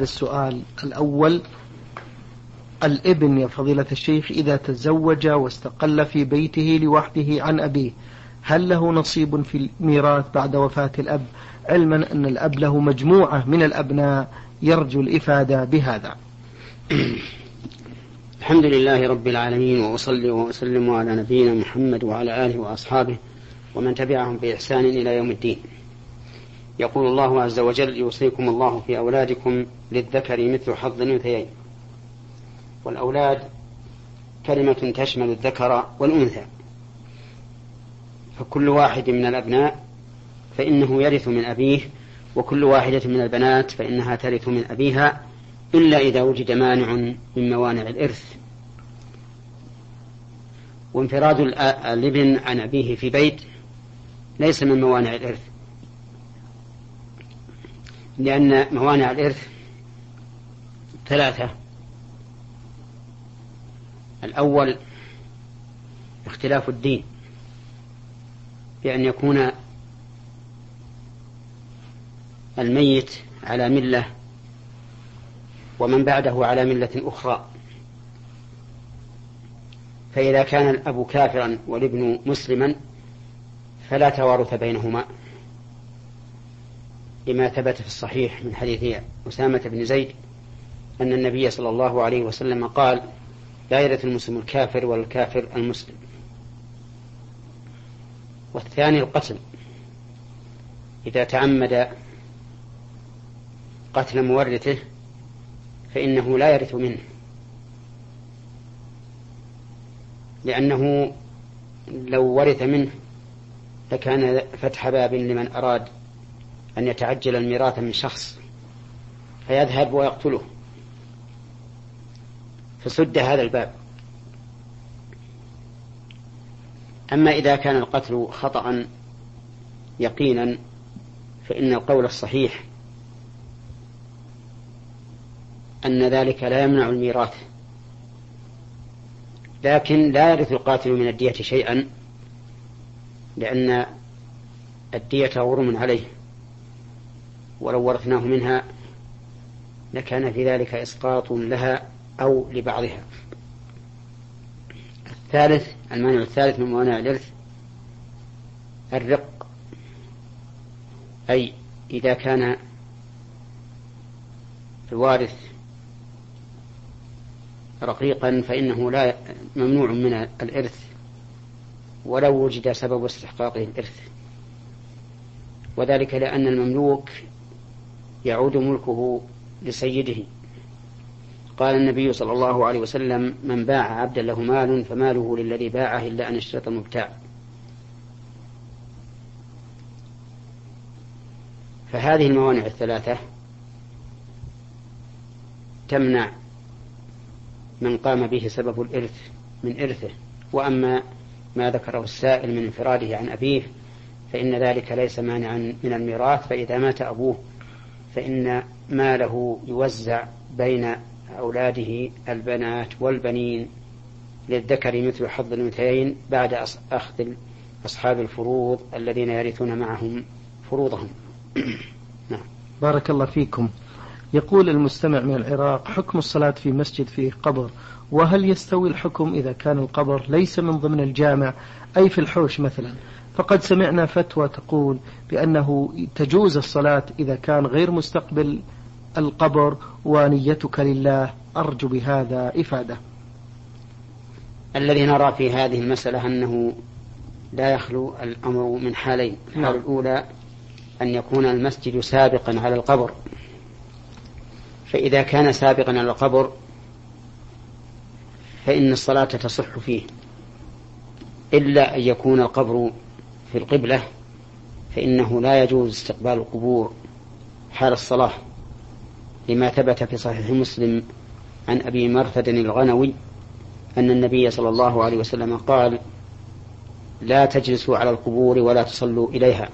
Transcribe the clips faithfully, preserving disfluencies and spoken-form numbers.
السؤال الأول: الابن يا فضيلة الشيخ إذا تزوج واستقل في بيته لوحده عن أبيه، هل له نصيب في الميراث بعد وفاة الأب، علما أن الأب له مجموعة من الأبناء؟ يرجو الإفادة بهذا. الحمد لله رب العالمين، وأصلي وأسلم على نبينا محمد وعلى آله وأصحابه ومن تبعهم بإحسان إلى يوم الدين. يقول الله عز وجل: يوصيكم الله في أولادكم للذكر مثل حظ الأنثيين. والأولاد كلمة تشمل الذكر والأنثى، فكل واحد من الأبناء فإنه يرث من أبيه، وكل واحدة من البنات فإنها ترث من أبيها، إلا إذا وجد مانع من موانع الإرث. وانفراد الابن عن أبيه في بيت ليس من موانع الإرث، لأن موانع الإرث ثلاثة: الأول اختلاف الدين، بأن يكون الميت على ملة ومن بعده على ملة أخرى، فإذا كان الأب كافرا والابن مسلما فلا توارث بينهما، لما ثبت في الصحيح من حديث أسامة بن زيد أن النبي صلى الله عليه وسلم قال: لا يرث المسلم الكافر والكافر المسلم. والثاني القتل، إذا تعمد قتل مورثه فإنه لا يرث منه، لأنه لو ورث منه لكان فتح باب لمن أراد أن يتعجل الميراث من شخص فيذهب ويقتله، فسد هذا الباب. أما إذا كان القتل خطأ يقينا فإن القول الصحيح أن ذلك لا يمنع الميراث، لكن لا يرث القاتل من الدية شيئا، لأن الدية غرم عليه، ولو ورثناه منها لكان في ذلك إسقاط لها أو لبعضها. الثالث المانع الثالث من موانع الإرث الرق، أي إذا كان الوارث رقيقا فإنه لا ممنوع من الإرث ولو وجد سبب استحقاقه الإرث، وذلك لأن المملوك يعود ملكه لسيده. قال النبي صلى الله عليه وسلم: من باع عبدا له مال فماله للذي باعه إلا أن اشترط المبتاع. فهذه الموانع الثلاثة تمنع من قام به سبب الإرث من إرثه. وأما ما ذكره السائل من انفراده عن أبيه فإن ذلك ليس مانعا من الميراث، فإذا مات أبوه فإن ماله يوزع بين أولاده البنات والبنين للذكر مثل حظ الأنثيين بعد أخذ أصحاب الفروض الذين يرثون معهم فروضهم. نعم. بارك الله فيكم. يقول المستمع من العراق: حكم الصلاة في مسجد فيه قبر، وهل يستوي الحكم إذا كان القبر ليس من ضمن الجامع أي في الحوش مثلا؟ فقد سمعنا فتوى تقول بأنه تجوز الصلاة إذا كان غير مستقبل القبر ونيتك لله. أرجو بهذا إفادة. الذي نرى في هذه المسألة أنه لا يخلو الأمر من حالين. الحالة الأولى أن يكون المسجد سابقا على القبر، فإذا كان سابقا على القبر فإن الصلاة تصح فيه، إلا أن يكون القبر في القبلة فإنه لا يجوز استقبال القبور حال الصلاة، لما ثبت في صحيح مسلم عن أبي مرثد الغنوي أن النبي صلى الله عليه وسلم قال: لا تجلسوا على القبور ولا تصلوا إليها.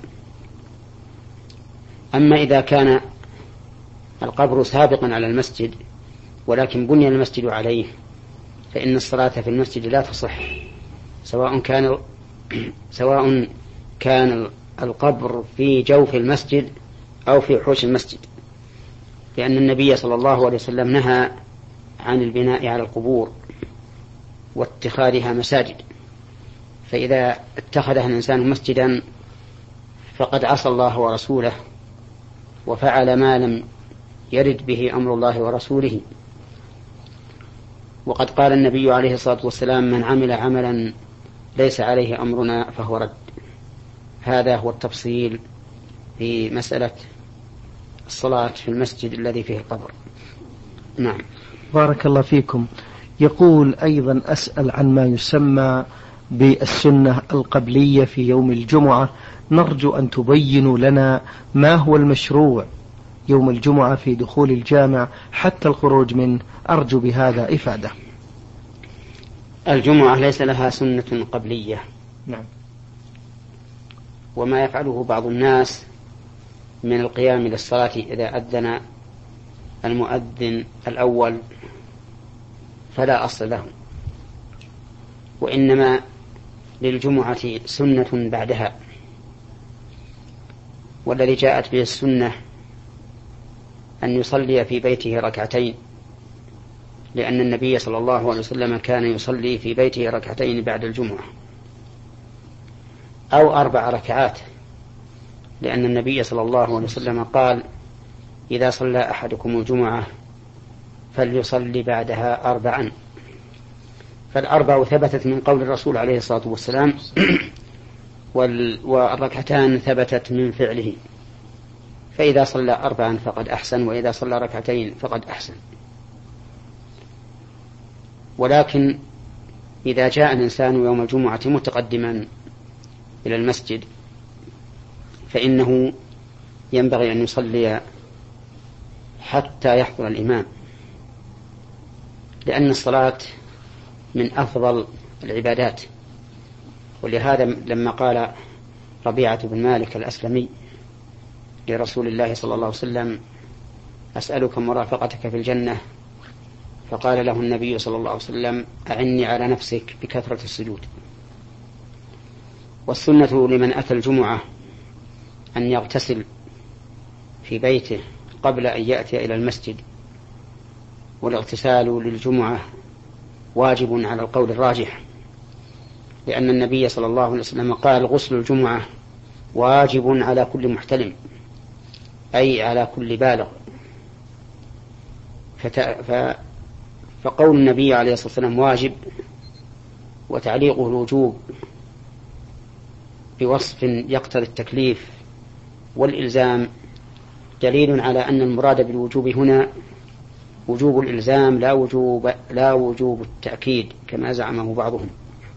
أما إذا كان القبر سابقا على المسجد ولكن بني المسجد عليه فإن الصلاة في المسجد لا تصح، سواء كان سواء كان القبر في جوف المسجد أو في حوش المسجد، لأن النبي صلى الله عليه وسلم نهى عن البناء على القبور واتخاذها مساجد، فإذا اتخذها الإنسان مسجدا فقد عصى الله ورسوله وفعل ما لم يرد به أمر الله ورسوله. وقد قال النبي عليه الصلاة والسلام: من عمل عملا ليس عليه أمرنا فهو رد. هذا هو التفصيل في مسألة الصلاة في المسجد الذي فيه القبر. نعم. بارك الله فيكم. يقول أيضا: أسأل عن ما يسمى بالسنة القبلية في يوم الجمعة، نرجو أن تبينوا لنا ما هو المشروع يوم الجمعة في دخول الجامع حتى الخروج منه، أرجو بهذا إفادة. الجمعة ليس لها سنة قبلية. نعم. وما يفعله بعض الناس من القيام للصلاة إذا أذن المؤذن الأول فلا أصل له، وإنما للجمعة سنة بعدها، والذي جاءت به السنة أن يصلي في بيته ركعتين، لأن النبي صلى الله عليه وسلم كان يصلي في بيته ركعتين بعد الجمعة، أو أربع ركعات، لأن النبي صلى الله عليه وسلم قال: إذا صلى أحدكم الجمعة فليصلي بعدها أربعا. فالأربع ثبتت من قول الرسول عليه الصلاة والسلام، والركعتان ثبتت من فعله، فإذا صلى أربعا فقد أحسن، وإذا صلى ركعتين فقد أحسن. ولكن إذا جاء الإنسان يوم الجمعة متقدما إلى المسجد فإنه ينبغي أن يصلي حتى يحضر الإمام، لأن الصلاة من أفضل العبادات. ولهذا لما قال ربيعة بن مالك الأسلمي لرسول الله صلى الله عليه وسلم: أسألك مرافقتك في الجنة، فقال له النبي صلى الله عليه وسلم: أعني على نفسك بكثرة السجود. والسنة لمن أتى الجمعة أن يغتسل في بيته قبل أن يأتي إلى المسجد، والاغتسال للجمعة واجب على القول الراجح، لأن النبي صلى الله عليه وسلم قال: غسل الجمعة واجب على كل محتلم، أي على كل بالغ. فت... ف... فقول النبي عليه الصلاة والسلام واجب وتعليقه الوجوب بوصف يقتضي التكليف والإلزام دليل على أن المراد بالوجوب هنا وجوب الإلزام لا وجوب, لا وجوب التأكيد كما زعمه بعضهم.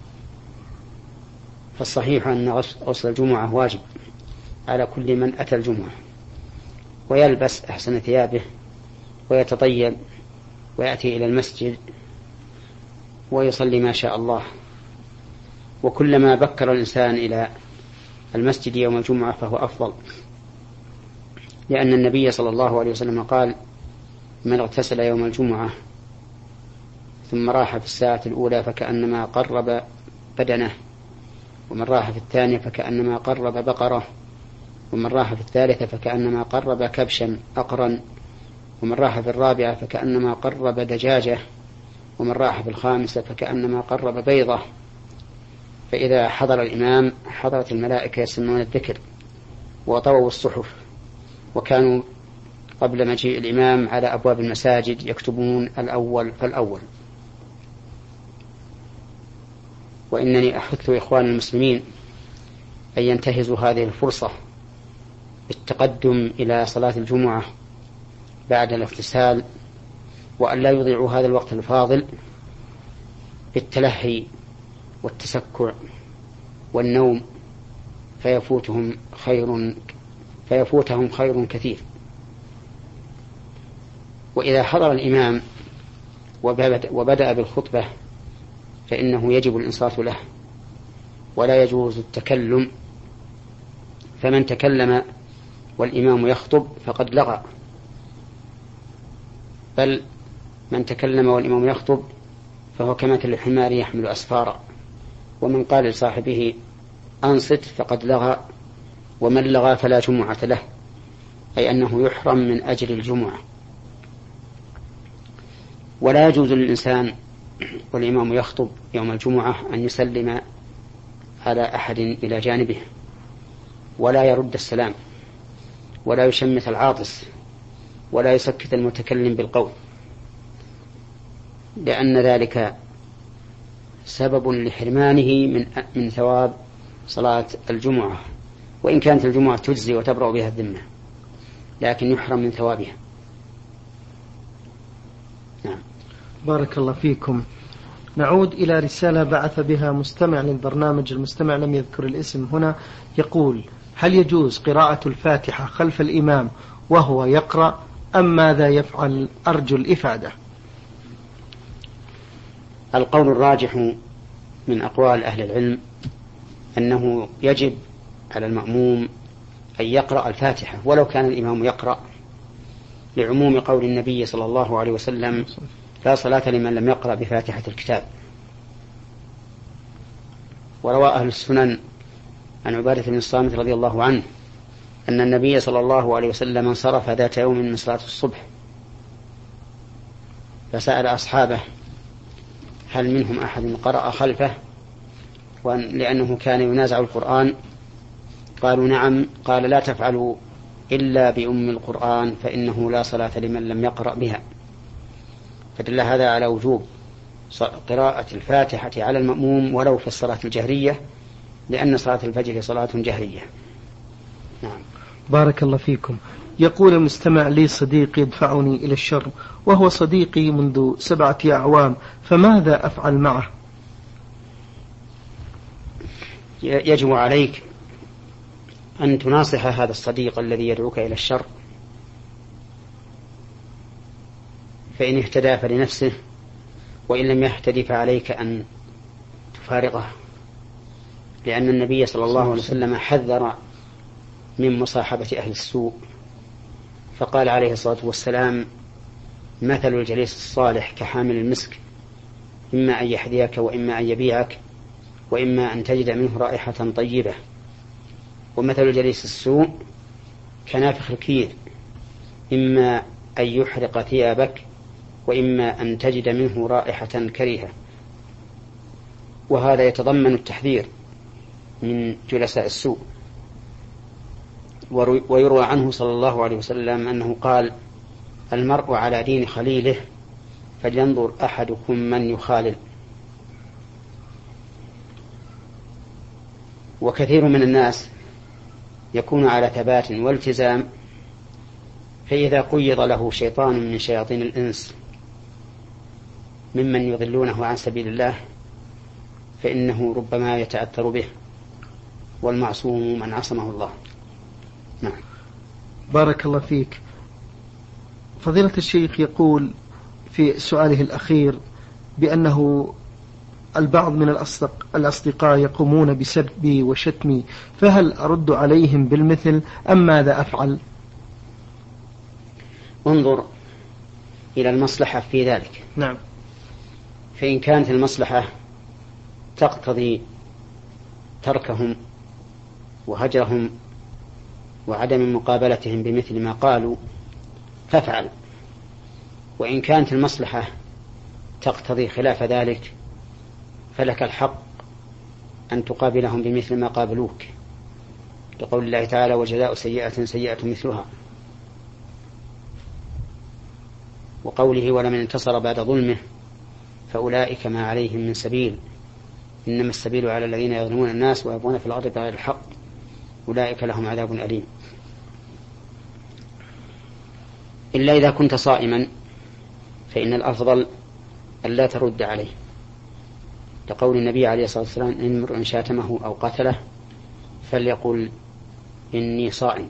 فالصحيح أن غسل الجمعة واجب على كل من أتى الجمعة، ويلبس أحسن ثيابه ويتطيب ويأتي إلى المسجد ويصلي ما شاء الله. وكلما بكر الإنسان إلى المسجد يوم الجمعة فهو أفضل، لأن النبي صلى الله عليه وسلم قال: من اغتسل يوم الجمعة ثم راح في الساعة الأولى فكأنما قرب بدنه، ومن راح في الثانية فكأنما قرب بقرة، ومن راح في الثالثة فكأنما قرب كبشا أقرا، ومن راح في الرابعة فكأنما قرب دجاجة، ومن راح في الخامسة فكأنما قرب بيضة. فإذا حضر الإمام حضرت الملائكة يسمعون الذكر وطووا الصحف، وكانوا قبل مجيء الإمام على أبواب المساجد يكتبون الأول فالأول. وإنني أحث إخوان المسلمين أن ينتهزوا هذه الفرصة بالتقدم إلى صلاة الجمعة بعد الاغتسال، وأن لا يضيعوا هذا الوقت الفاضل بالتلهي والتسكع والنوم فيفوتهم خير فيفوتهم خير كثير. وإذا حضر الإمام وبدأ بالخطبة فإنه يجب الإنصات له ولا يجوز التكلم، فمن تكلم والإمام يخطب فقد لغى، بل من تكلم والإمام يخطب فهو كمثل الحمار يحمل أسفارا، ومن قال لصاحبه أنصت فقد لغى، ومن لغى فلا جمعة له، أي أنه يحرم من أجل الجمعة. ولا يجوز للإنسان والإمام يخطب يوم الجمعة أن يسلم على أحد إلى جانبه، ولا يرد السلام، ولا يشمت العاطس، ولا يسكت المتكلم بالقول، لأن ذلك سبب لحرمانه من من ثواب صلاة الجمعة، وإن كانت الجمعة تجزي وتبرأ بها الذمة، لكن يحرم من ثوابها. نعم. بارك الله فيكم. نعود إلى رسالة بعث بها مستمع للبرنامج، المستمع لم يذكر الاسم هنا، يقول: هل يجوز قراءة الفاتحة خلف الإمام وهو يقرأ أم ماذا يفعل؟ أرجو الإفادة. القول الراجح من أقوال أهل العلم أنه يجب على المأموم أن يقرأ الفاتحة ولو كان الإمام يقرأ، لعموم قول النبي صلى الله عليه وسلم: لا صلاة لمن لم يقرأ بفاتحة الكتاب. وروى أهل السنن عن عبادة بن الصامت رضي الله عنه أن النبي صلى الله عليه وسلم انصرف ذات يوم من صلاة الصبح فسأل أصحابه هل منهم أحد قرأ خلفه، لأنه كان ينازع القرآن. قالوا نعم. قال: لا تفعلوا إلا بأم القرآن فإنه لا صلاة لمن لم يقرأ بها. فدل هذا على وجوب قراءة الفاتحة على المأموم ولو في الصلاة الجهرية، لأن صلاة الفجر صلاة جهرية. نعم. بارك الله فيكم. يقول المستمع: لي صديق يدفعني إلى الشر وهو صديقي منذ سبعة أعوام، فماذا أفعل معه؟ يجب عليك أن تناصح هذا الصديق الذي يدعوك إلى الشر، فإن اهتدى فلنفسه، وإن لم يهتدي فعليك أن تفارقه، لأن النبي صلى الله عليه وسلم حذر من مصاحبة أهل السوء، فقال عليه الصلاة والسلام: مثل الجليس الصالح كحامل المسك، إما أن يحذيك وإما أن يبيعك وإما أن تجد منه رائحة طيبة، ومثل الجليس السوء كنافخ الكير، إما أن يحرق ثيابك وإما أن تجد منه رائحة كريهة. وهذا يتضمن التحذير من جلساء السوء. ويروى عنه صلى الله عليه وسلم أنه قال: المرء على دين خليله فلينظر أحدكم من يخالل. وكثير من الناس يكون على ثبات والتزام، فإذا قيض له شيطان من شياطين الإنس ممن يضلونه عن سبيل الله فإنه ربما يتأثر به، والمعصوم من عصمه الله. نعم. بارك الله فيك. فضيلة الشيخ يقول في سؤاله الأخير بأنه البعض من الأصدقاء يقومون بسبي وشتمي، فهل أرد عليهم بالمثل أم ماذا أفعل؟ انظر إلى المصلحة في ذلك. نعم. فإن كانت المصلحة تقتضي تركهم وهجرهم وعدم مقابلتهم بمثل ما قالوا فافعل، وإن كانت المصلحة تقتضي خلاف ذلك فلك الحق أن تقابلهم بمثل ما قابلوك، لقول الله تعالى: وجزاء سيئة سيئة مثلها، وقوله: ولمن انتصر بعد ظلمه فأولئك ما عليهم من سبيل إنما السبيل على الذين يظلمون الناس ويبغون في الأرض بغير الحق أولئك لهم عذاب أليم. إلا إذا كنت صائما فإن الأفضل ألا ترد عليه، لقول النبي عليه الصلاة والسلام: إن امرؤ شاتمه أو قتله فليقل إني صائم.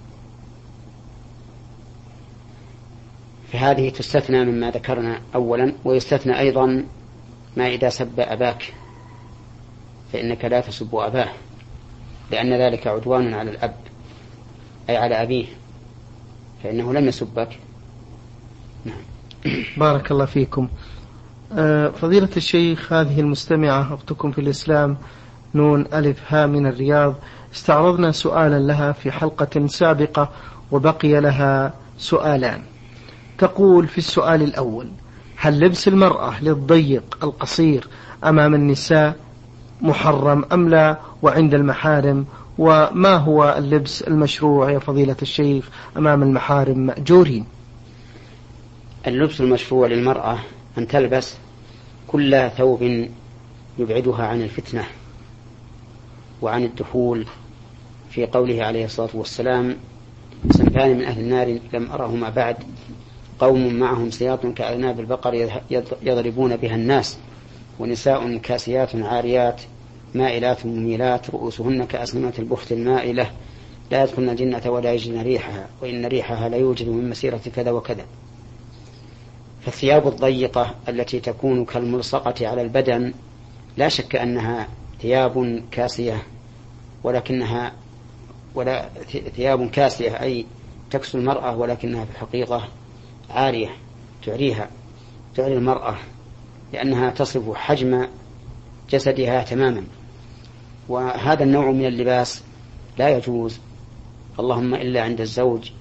فهذه تستثنى مما ذكرنا أولا، ويستثنى أيضا ما إذا سب أباك فإنك لا تسب أباه، لأن ذلك عدوان على الأب أي على أبيه، فإنه لم يسبك. نعم. بارك الله فيكم. فضيلة الشيخ، هذه المستمعة أختكم في الإسلام نون ألف ها من الرياض، استعرضنا سؤالا لها في حلقة سابقة وبقي لها سؤالان. تقول في السؤال الأول: هل لبس المرأة للضيق القصير أمام النساء محرم أم لا وعند المحارم؟ وما هو اللبس المشروع يا فضيلة الشيخ أمام المحارم مأجورين؟ اللبس المشروع للمرأة أن تلبس كل ثوب يبعدها عن الفتنة وعن الدخول، في قوله عليه الصلاة والسلام: صنفان من أهل النار لم أرهما بعد، قوم معهم سياط كأذناب البقر يضربون بها الناس، ونساء كاسيات عاريات مائلات مميلات رؤوسهن كأسنمة البخت المائلة لا يدخلن الجنة ولا يجدن ريحها وإن ريحها لا يوجد من مسيرة كذا وكذا. فالثياب الضيقة التي تكون كالملصقة على البدن لا شك أنها ثياب كاسية، ولكنها ولا ثياب كاسية أي تكسو المرأة، ولكنها في الحقيقة عارية تعريها تعري المرأة، لأنها تصف حجم جسدها تماما. وهذا النوع من اللباس لا يجوز، اللهم إلا عند الزوج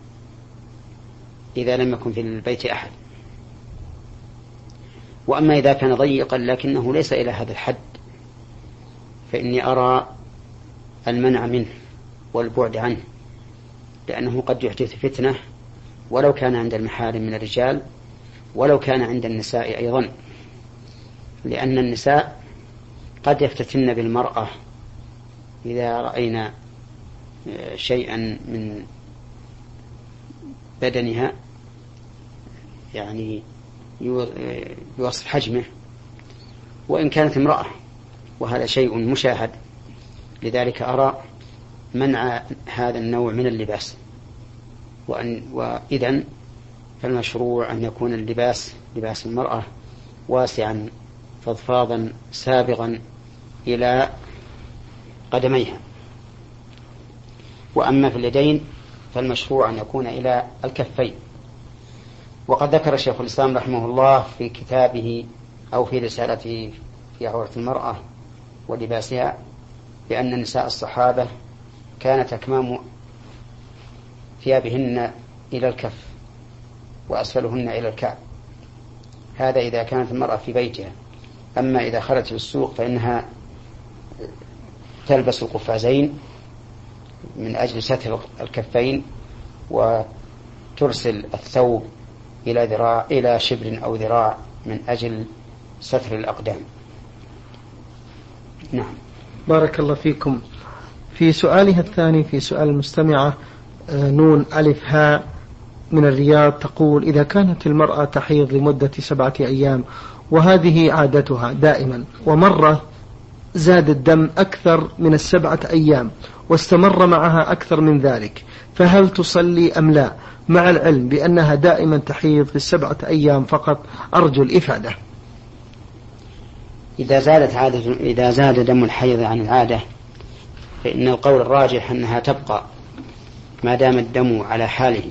إذا لم يكن في البيت أحد. وأما إذا كان ضيقا لكنه ليس إلى هذا الحد فإني أرى المنع منه والبعد عنه، لأنه قد يحدث فتنة ولو كان عند المحارم من الرجال ولو كان عند النساء أيضا، لأن النساء قد يفتتن بالمرأة إذا رأينا شيئا من بدنها يعني يوصف حجمه وإن كانت امرأة، وهذا شيء مشاهد. لذلك أرى منع هذا النوع من اللباس، وأن وإذن فالمشروع أن يكون اللباس لباس المرأة واسعا فضفاضا سابغا إلى قدميها. وأما في اليدين فالمشروع أن يكون إلى الكفين. وقد ذكر الشيخ الإسلام رحمه الله في كتابه أو في رسالته في عورة المرأة ولباسها بأن نساء الصحابة كانت أكمام ثيابهن إلى الكف وأسفلهن إلى الكعب. هذا إذا كانت المرأة في بيتها. أما إذا خرجت للسوق فإنها تلبس القفازين من أجل ستر الكفين وترسل الثوب إلى ذراع إلى شبر أو ذراع من أجل ستر الأقدام. نعم. بارك الله فيكم. في سؤالها الثاني في سؤال المستمعة نون ألف هاء من الرياض تقول: إذا كانت المرأة تحيض لمدة سبعة أيام وهذه عادتها دائما ومرة زاد الدم أكثر من السبعة أيام واستمر معها أكثر من ذلك، فهل تصلي أم لا، مع العلم بأنها دائما تحيض في السبعة أيام فقط؟ أرجو الإفادة. إذا زادت عادة إذا زاد دم الحيض عن العادة فإن القول الراجح أنها تبقى ما دام الدم على حاله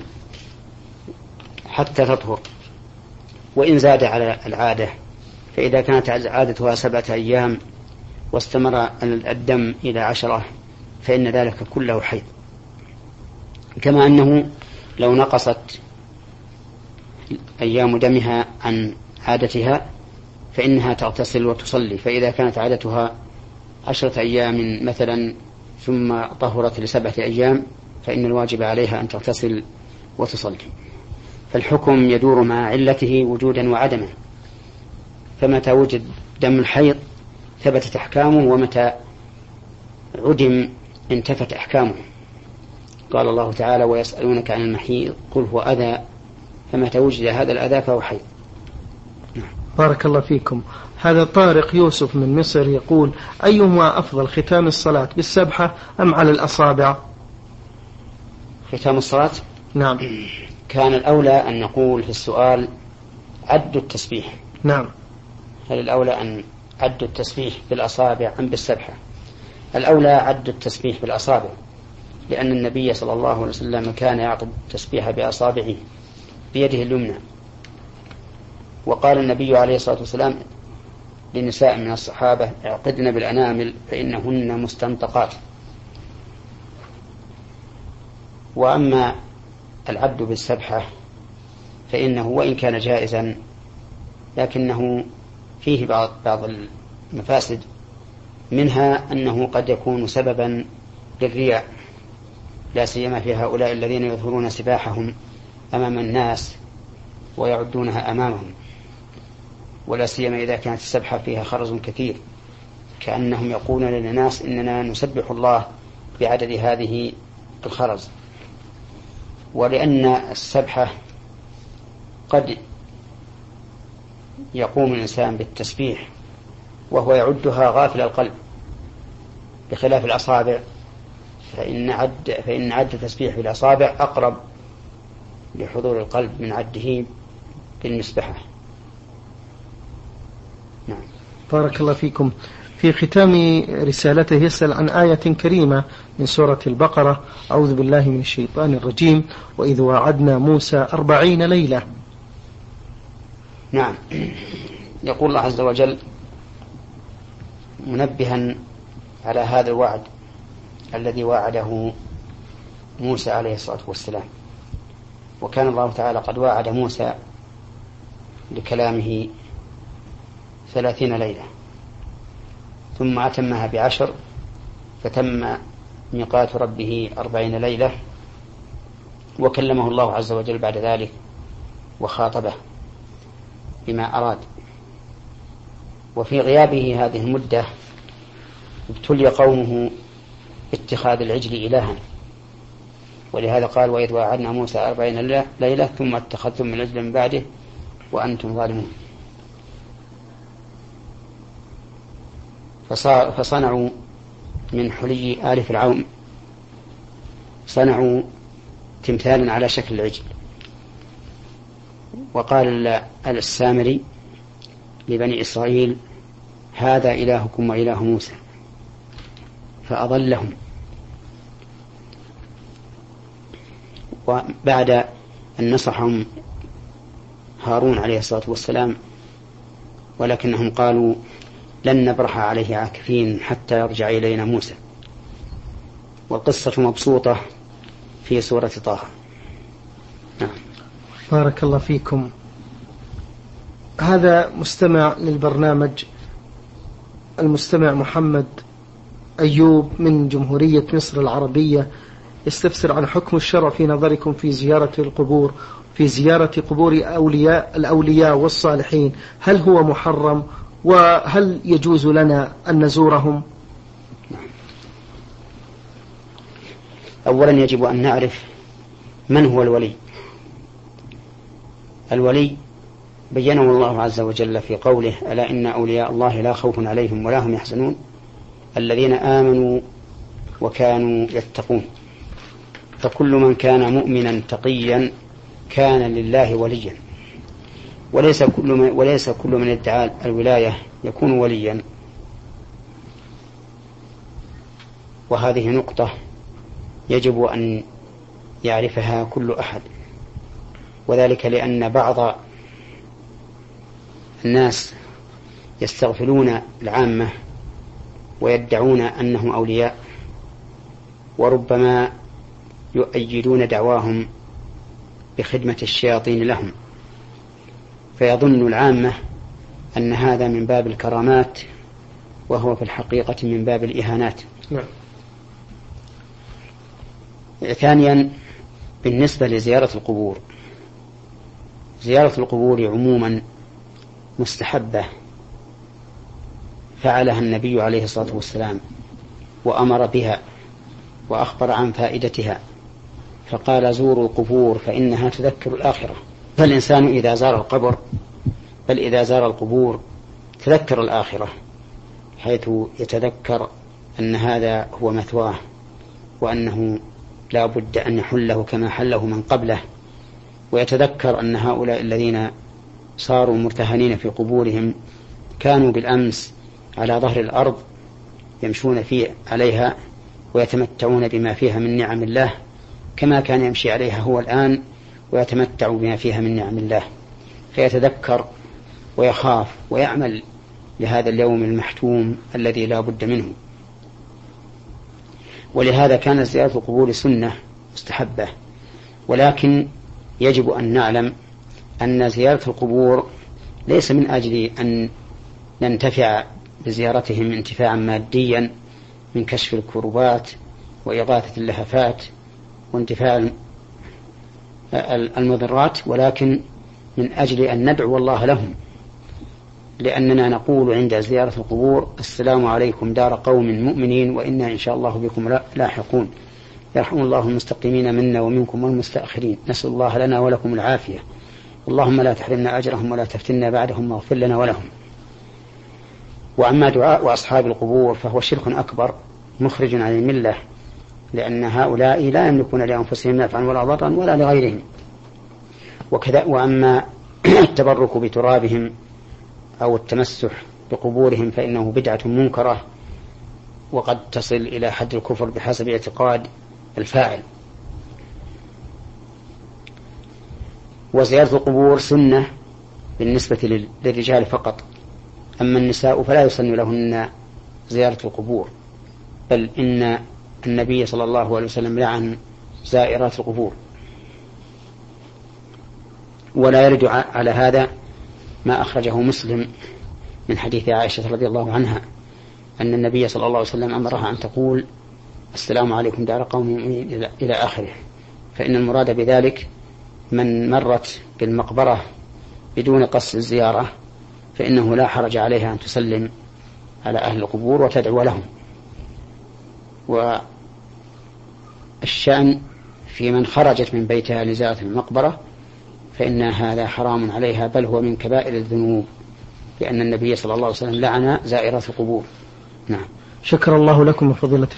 حتى تطهر. وإن زاد على العادة فإذا كانت عادتها سبعة أيام واستمر الدم إلى عشرة فإن ذلك كله حيض. كما أنه لو نقصت أيام دمها عن عادتها فإنها تغتسل وتصلي. فإذا كانت عادتها عشرة أيام مثلا ثم طهرت لسبعة أيام فإن الواجب عليها أن تغتسل وتصلي. فالحكم يدور مع علته وجودا وعدما، فمتى وجد دم الحيض ثبتت أحكامه، ومتى عدم انتفت أحكامه. قال الله تعالى: ويسألونك عن المحيض قل هو أذى فمتى وجد هذا الأذى فهو حيض. بارك الله فيكم. هذا طارق يوسف من مصر يقول: أيهما أفضل، ختام الصلاة بالسبحة أم على الأصابع؟ ختام الصلاة؟ نعم. كان الأولى أن نقول في السؤال عد التسبيح. نعم. هل الأولى أن عد التسبيح بالأصابع أم بالسبحة؟ الأولى عد التسبيح بالأصابع، لأن النبي صلى الله عليه وسلم كان يعقد التسبيح بأصابعه بيده اليمنى. وقال النبي عليه الصلاة والسلام لنساء من الصحابة: اعقدن بالأنامل فإنهن مستنطقات. وأما العد بالسبحة فإنه وإن كان جائزا لكنه فيه بعض بعض المفاسد، منها أنه قد يكون سببا للرياء، لا سيما في هؤلاء الذين يظهرون سباحهم أمام الناس ويعدونها أمامهم، ولا سيما إذا كانت السبحة فيها خرز كثير، كأنهم يقولون للناس إننا نسبح الله بعدد هذه الخرز. ولأن السبحة قد يقوم الإنسان بالتسبيح وهو يعدها غافل القلب، بخلاف الأصابع، فإن عد فإن عد التسبيح بالأصابع أقرب لحضور القلب من عده بالمسبحة. نعم. بارك الله فيكم. في ختام رسالته يسأل عن آية كريمة من سورة البقرة: أعوذ بالله من الشيطان الرجيم، وإذ وعدنا موسى أربعين ليلة. نعم. يقول الله عز وجل منبها على هذا الوعد الذي وعده موسى عليه الصلاة والسلام، وكان الله تعالى قد وعد موسى لكلامه ثلاثين ليلة، ثم أتمها بعشر، فتم ميقات ربه أربعين ليلة، وكلمه الله عز وجل بعد ذلك وخاطبه بما أراد. وفي غيابه هذه المدة ابتلي قومه باتخاذ العجل إلها، ولهذا قال: وإذ وعدنا موسى أربعين ليلة ثم اتخذتم من العجل من بعده وأنتم ظالمون. فصنعوا من حلي آل فرعون، صنعوا تمثالا على شكل العجل. وقال السامري لبني إسرائيل: هذا إلهكم وإله موسى، فأضلهم. وبعد أن نصحهم هارون عليه الصلاة والسلام، ولكنهم قالوا: لن نبرح عليه عاكفين حتى يرجع إلينا موسى. والقصة مبسوطة في سورة طه. نعم. بارك الله فيكم. هذا مستمع للبرنامج، المستمع محمد أيوب من جمهورية مصر العربية، يستفسر عن حكم الشرع في نظركم في زيارة القبور في زيارة قبور أولياء الأولياء والصالحين، هل هو محرم؟ وهل يجوز لنا أن نزورهم؟ أولا يجب أن نعرف من هو الولي. الولي بينه الله عز وجل في قوله: ألا إن أولياء الله لا خوف عليهم ولا هم يحزنون الذين آمنوا وكانوا يتقون. فكل من كان مؤمنا تقيا كان لله وليا، وليس كل من, وليس كل من ادعى الولاية يكون وليا. وهذه نقطة يجب أن يعرفها كل أحد، وذلك لأن بعض الناس يستغفلون العامة ويدعون أنهم أولياء، وربما يؤيدون دعواهم بخدمة الشياطين لهم، فيظن العامة أن هذا من باب الكرامات، وهو في الحقيقة من باب الإهانات. نعم. ثانيا، بالنسبة لزيارة القبور، زيارة القبور عموما مستحبة، فعلها النبي عليه الصلاة والسلام وأمر بها وأخبر عن فائدتها، فقال: زوروا القبور فإنها تذكر الآخرة. فالإنسان إذا زار القبر بل إذا زار القبور تذكر الآخرة، حيث يتذكر أن هذا هو مثواه، وأنه لا بد أن يحله كما حله من قبله، ويتذكر أن هؤلاء الذين صاروا مرتهنين في قبورهم كانوا بالأمس على ظهر الأرض يمشون فيه عليها ويتمتعون بما فيها من نعم الله، كما كان يمشي عليها هو الآن ويتمتع بما فيها من نعم الله، فيتذكر ويخاف ويعمل لهذا اليوم المحتوم الذي لا بد منه. ولهذا كانت زيارة القبور سنة مستحبة، ولكن يجب أن نعلم أن زيارة القبور ليس من أجل أن ننتفع بزيارتهم انتفاعا ماديا من كشف الكربات وإغاثة اللهفات وانتفاع المضرات، ولكن من أجل أن ندعو الله لهم، لأننا نقول عند زيارة القبور: السلام عليكم دار قوم مؤمنين وإنا إن شاء الله بكم لاحقون، يرحم الله المستقيمين منا ومنكم والمستأخرين، نسأل الله لنا ولكم العافية، اللهم لا تحرمنا أجرهم ولا تفتنا بعدهم واغفر لنا ولهم. وأما دعاء أصحاب القبور فهو شرك أكبر مخرج عن الملة، لأن هؤلاء لا يملكون لأنفسهم نفعا ولا ضرا ولا لغيرهم. وكذا وأما التبرك بترابهم أو التمسح بقبورهم فإنه بدعة منكرة، وقد تصل إلى حد الكفر بحسب اعتقاد الفاعل. وزيارة القبور سنة بالنسبة للرجال فقط، أما النساء فلا يسن لهن زيارة القبور، بل إن النبي صلى الله عليه وسلم لعن زائرات القبور. ولا يرد على هذا ما أخرجه مسلم من حديث عائشة رضي الله عنها أن النبي صلى الله عليه وسلم أمرها أن تقول: السلام عليكم دار قوم مؤمنين إلى آخره، فإن المراد بذلك من مرت بالمقبرة بدون قصد الزيارة فإنه لا حرج عليها أن تسلم على أهل القبور وتدعو لهم. والشأن في من خرجت من بيتها لزيارة المقبرة فإن هذا حرام عليها، بل هو من كبائر الذنوب، لأن النبي صلى الله عليه وسلم لعن زائرات القبور. نعم. شكر الله لكم فضيلة